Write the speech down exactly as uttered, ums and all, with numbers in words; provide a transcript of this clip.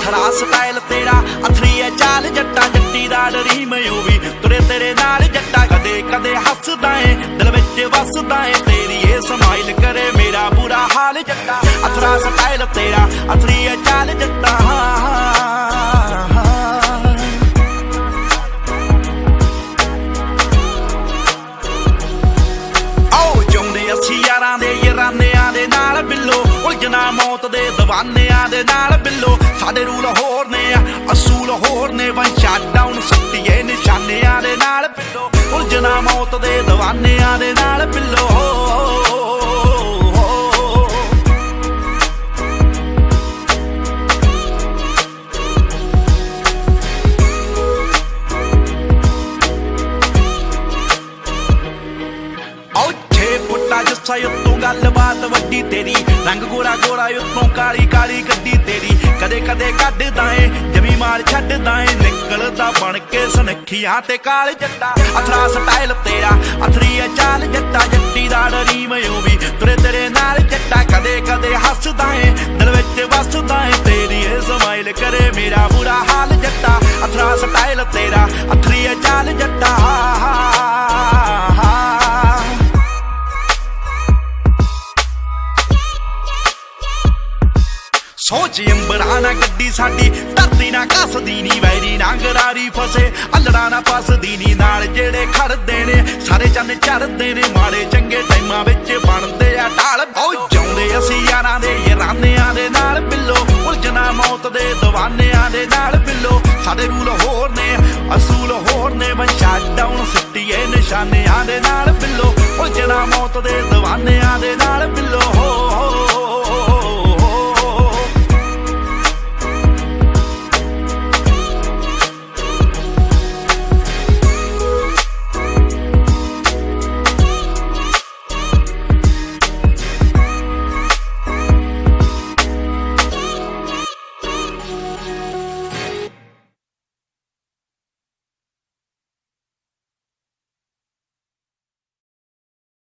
Aethra style ਤੇਰਾ ਅਥਰੀ ਐ ਚਾਲ ਜੱਟਾ ਜੱਟੀ ਦਾ ਡਰੀ ਮੈਂ ਵੀ ਤੁਰੇ ਤੇਰੇ ਨਾਲ ਜੱਟਾ ਕਦੇ ਕਦੇ ਹੱਸਦਾ ਏ ਦਿਲ ਵਿੱਚ ਵਸਦਾ ਏ ਤੇਰੀ ਇਹ ਸਮਾਈਲ ਕਰੇ ਮੇਰਾ ਬੁਰਾ ਹਾਲ ਜੱਟਾ ਅਥਰਾ ਸਟਾਈਲ ਤੇਰਾ ਅਥਰੀ ਐ ਚਾਲ ਜੱਟਾ ਯਾਰਾਂ ਦੇ ਯਾਰਾਨਿਆਂ ਦੇ ਨਾਲ ਬਿੱਲੋ ਉਲਝਣਾ ਮੌਤ ਦੇ ਦੀਵਾਨਿਆਂ ਦੇ ਨਾਲ ਬਿੱਲੋ ਸਾਡੇ ਰੂਲ ਹੋਰ ਨੇ ਆ ਅਸੂਲ ਹੋਰ ਨੇ ਵਨ ਸ਼ਟ ਡਾਊਨ ਸੱਟੀਏ ਨਿਸ਼ਾਨਿਆਂ ਦੇ ਨਾਲ ਬਿੱਲੋ ਉਲਝਣਾ ਮੌਤ ਦੇ ਦੀਵਾਨਿਆਂ ਦੇ ਨਾਲ ਬਿੱਲੋ ਜੱਸਾ ਉੱਤੋਂ ਗੱਲਬਾਤ ਵੱਡੀ ਤੇਰੀ ਰੰਗ ਗੋਰਾ ਗੋਰਾ ਉੱਤੋਂ ਕਾਲੀ ਕਾਲੀ ਗੱਡੀ ਤੇਰੀ ਕਦੇ ਕਦੇ ਕੱਢਦਾ ਏ ਜਮੀ ਮਾਰ ਛੱਡਦਾ ਏ ਨਿਕਲਦਾ ਬਣ ਕੇ ਸੁਨੱਖੀਆਂ ਤੇ ਕਾਲ ਜੱਟਾ ਅਥਰਾ ਸਟਾਈਲ ਤੇਰਾ ਅਥਰੀ ਐ ਚਾਲ ਜੱਟਾ ਜੱਟੀ ਦਾ ਡਰੀ ਮੈਂ ਵੀ ਤੁਰੇ ਤੇਰੇ ਨਾਲ ਜੱਟਾ ਕਦੇ ਕਦੇ ਹੱਸਦਾ ਏ ਦਿਲ ਵਿੱਚ ਵਸਦਾ ਏ ਤੇਰੀ ਇਹ ਸਮਾਈਲ ਕਰੇ ਮੇਰਾ ਬੁਰਾ ਹਾਲ ਜੱਟਾ ਅਥਰਾ ਸਟਾਈਲ ਤੇਰਾ ਅਥਰੀ ਐ ਚਾਲ ਜੱਟਾ ਸੋਚ ਅੰਬਰਾਂ ਨਾ ਗੱਡੀ ਸਾਡੀ ਧਰਤੀ ਨਾ ਕੱਸਦੀ ਨੀ ਵੈਰੀ ਨਾ ਗਰਾਰੀ ਫਸੇ ਅਲੜਾ ਨਾ ਫਸਦੀ ਨੀ ਨਾਲ ਜਿਹੜੇ ਖੜਦੇ ਨੇ ਸਾਰੇ ਚੰਨ ਚੜਦੇ ਨੇ ਮਾੜੇ ਚੰਗੇ ਟਾਈਮਾਂ ਵਿੱਚ ਬਣਦੇ ਆ ਢਾਲ ਬਹੁਤ ਜਾਉਂਦੇ ਅਸੀਂ ਯਾਰਾਂ ਦੇ ਯਾਰਾਨਿਆਂ ਦੇ ਨਾਲ ਬਿੱਲੋ ਉਲਝਣਾ ਮੌਤ ਦੇ ਦੀਵਾਨਿਆਂ ਦੇ ਨਾਲ ਬਿੱਲੋ ਸਾਡੇ ਰੂਲ ਹੋਰ ਨੇ ਅਸੂਲ ਹੋਰ ਨੇ ਵਨ ਸ਼ਟ ਡਾਊਨ ਸਿੱਟੀਏ ਨਿਸ਼ਾਨਿਆਂ ਦੇ ਨਾਲ ਬਿੱਲੋ ਉਲਝਣਾ ਮੌਤ ਦੇ ਦੀਵਾਨਿਆਂ ਦੇ ਨਾਲ ਬਿੱਲੋ